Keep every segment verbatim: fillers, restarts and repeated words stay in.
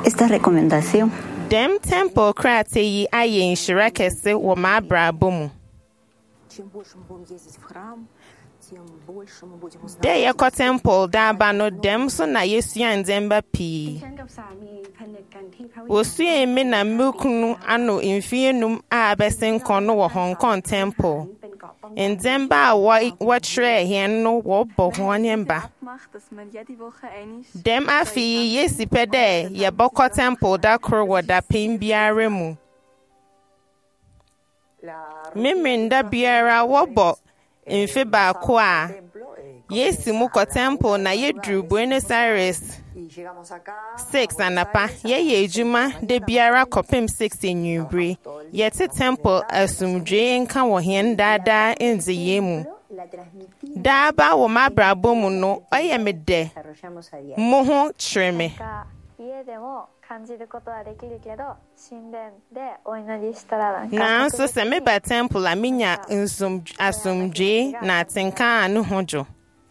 esta recomendación. Dem temple krate yi aye nhyira kese wo ma abrabo mu. De yako temple da ba no dem so na Yesu anzemba pi. Wosu emi na mukunu ano mfienum a besen kono wo Hong Kong temple. Nzemba wa watre hen no wo bo honemba. Dem afi Yesu pede ye boko temple da kro wo da pin biare mu. Miminda biara wo bo mfe ba ko a Yesu mu ko temple na yedru Buenos Aires six anapa ye ye ejuma de biara kopem six enyubre ye te temple asumdwe nka wo hen dada enze yemu da ba wo mabrabo mu no oye me de mo ho treme na so se me ba temple aminya nsum asumdwe na tinka anu hojo.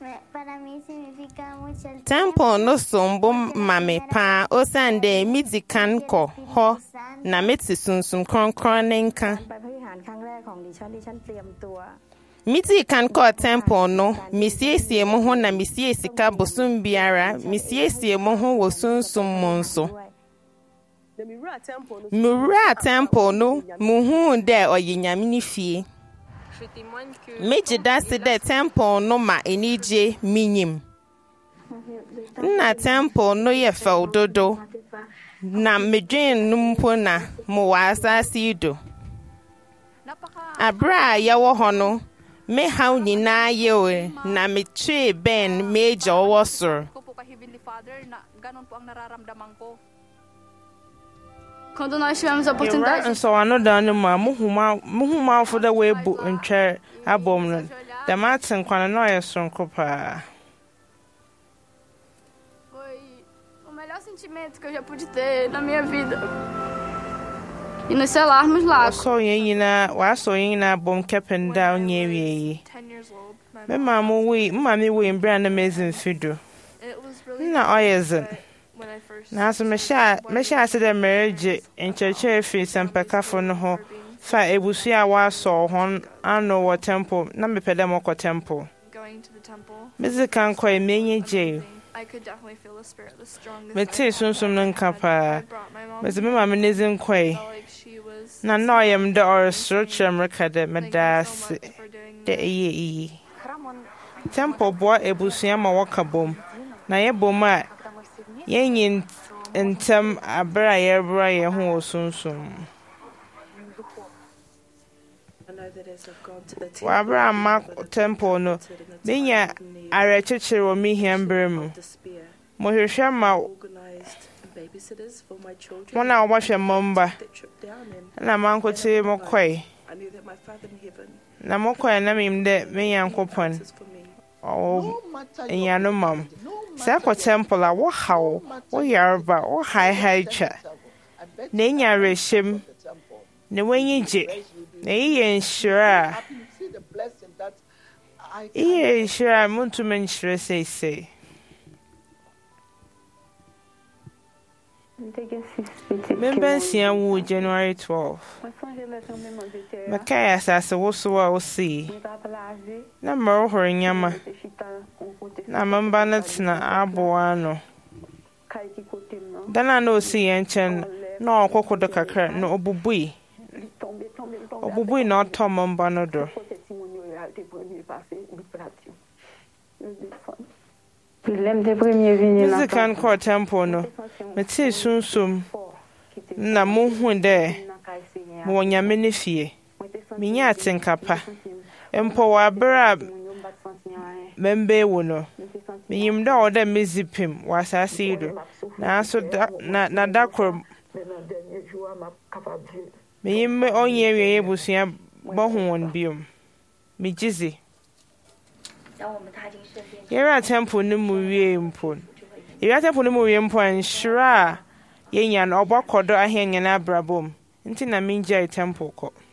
Temple no sombo mame pa osande midi kan ko ho na meti sunsum kronkron nenka. Midi kan ko temple no misiesie mo ho na misiesi ka bosum biara misiesie mo ho wo sunsum monso. Mura temple no muhu de oyinyame ni fie. Meji dasi de temple no ma enije minyim. Na temple no ye feldodo. Na medwen numpo na mo wasa sido. Abra ya wo hono. Me haw nyina ye na me twe ben meja wo sor. Quando nós tivemos a oportunidade. And so I know that no more. Muhuma, muhuma for the way book and chair abom. The Martin quando não é som copa. Foi o melhor sentimento que eu já pude ter na minha vida. E nos selarmos lá. So yina, wa so yina bom kepen down ye ye. Me mamu we, mami we in brand amazing fido. Na oyezin. Na so me sha me sha se the marriage in church fi sempeka fo no ho fa ebusu a wa so hon ano wo temple na me pede mo ko temple Going to the temple. me kan ko e menye je I could definitely feel the spirit was strong. me te sunsum no nkapa me se me ma me nezin ko e na no yem de or structure america de me das de eye eye temple bo ebusu ma wo ka bom na ye bom a yen entem abra ye bra ye ho osunsum wa abra ma temple no benya are chechire wo mi hiambre mu mo hwehwe ma mona wo hwe momba na mankote mo koi na mo koi na mi mde me yankopon o enyano mam sa ko temple a wo hawo wo yarba wo high high cha na nya rehim na wenyi je na iye nshira iye nshira muntu menshira say say Member Sian Wu January twelfth. Makaya sasa woso wa osi. Na maro hore nyama. Na mamba na tina abo ano. Dana no si yenchen na okoko do kakra no obubui. Obubui na to mamba no do. This can call temple no. Meti sunsum na muhu de mo nyame ne fie. Minya atenkapa. Empo wa bra membe wo no. Miyim da oda mezipim wa asase do. Na so da na na dakor. Miyim onye wiye busia bohu won biom. Mi jizi. Yera temple no mu wie mpon. Yera temple no mu wie mpon shira yenya no obokodo ahenya na abrabom. Nti na minja temple ko.